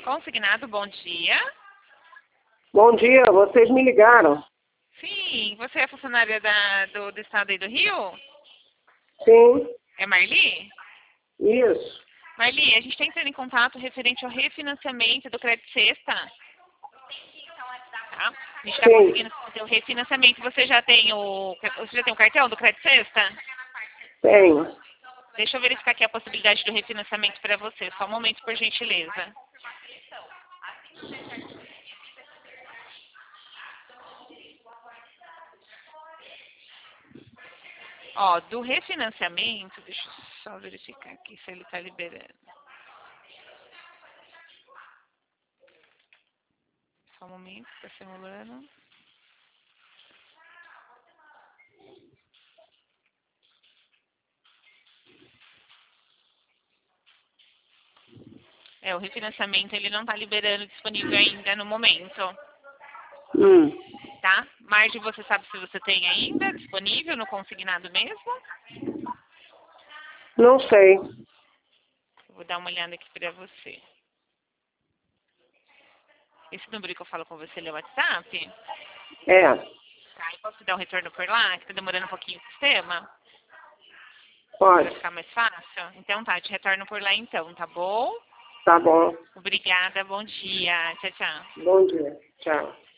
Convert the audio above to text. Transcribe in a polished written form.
Consignado, bom dia. Bom dia, vocês me ligaram? Sim, você é funcionária do estado aí do Rio? Sim, É Marli? isso. Marli, a gente está entrando em contato referente ao refinanciamento do Crédito Sexta. Tá? A gente está Sim. conseguindo fazer o refinanciamento. Você já tem o cartão do Crédito Sexta? Tenho. Deixa eu verificar aqui a possibilidade do refinanciamento para você. Só um momento, por gentileza. Ó, do refinanciamento, deixa eu só verificar aqui se ele está liberando. Só um momento, está simulando. O refinanciamento ele não está liberando disponível ainda no momento, tá? Margem, você sabe se você tem ainda disponível no consignado mesmo? Não sei. Eu vou dar uma olhada aqui para você. Esse número que eu falo com você, ele é o WhatsApp? É, Tá, eu posso dar um retorno por lá, que tá demorando um pouquinho o sistema? pode. Pra ficar mais fácil? Então tá, te retorno por lá então, tá bom? Tá bom. Obrigada, bom dia. Tchau, tchau. Bom dia. Tchau.